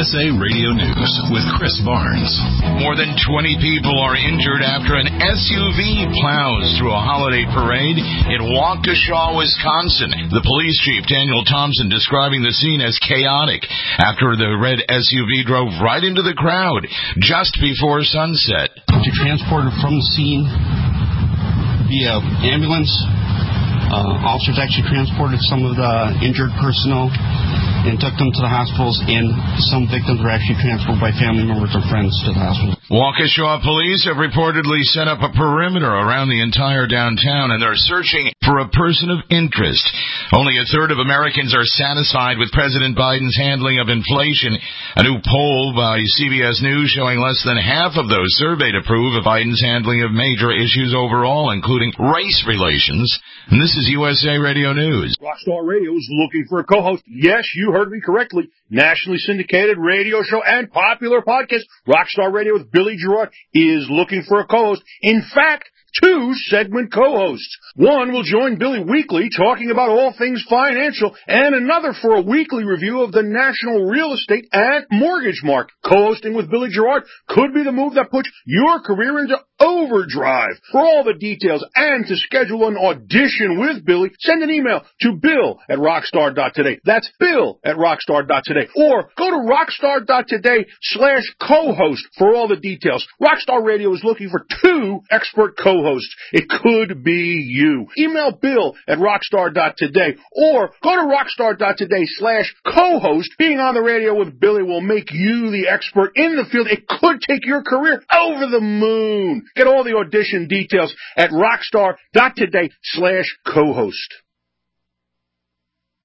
USA Radio News with Chris Barnes. More than 20 people are injured after an SUV plows through a holiday parade in Waukesha, Wisconsin. The police chief, Daniel Thompson, describing the scene as chaotic after the red SUV drove right into the crowd just before sunset. Transported from the scene via ambulance. Officers actually transported some of the injured personnel and took them to the hospitals, and some victims were actually transported by family members or friends to the hospital. Waukesha police have reportedly set up a perimeter around the entire downtown, and they're searching for a person of interest. Only a third of Americans are satisfied with President Biden's handling of inflation. A new poll by CBS News showing less than half of those surveyed approve of Biden's handling of major issues overall, including race relations. And this is USA Radio News. Rockstar Radio is looking for a co-host. Yes, you heard me correctly. Nationally syndicated radio show and popular podcast, Rockstar Radio with Billy Gerard, is looking for a co-host. In fact, 2 segment co-hosts. One will join Billy weekly talking about all things financial, and another for a weekly review of the national real estate and mortgage market. Co-hosting with Billy Gerard could be the move that puts your career into overdrive. For all the details and to schedule an audition with Billy, send an email to bill@rockstar.today. That's bill@rockstar.today. Or go to rockstar.today/co-host for all the details. Rockstar Radio is looking for 2 expert co-hosts. It could be you. Email bill@rockstar.today or go to rockstar.today/co-host. Being on the radio with Billy will make you the expert in the field. It could take your career over the moon. Get all the audition details at rockstar.today/co-host.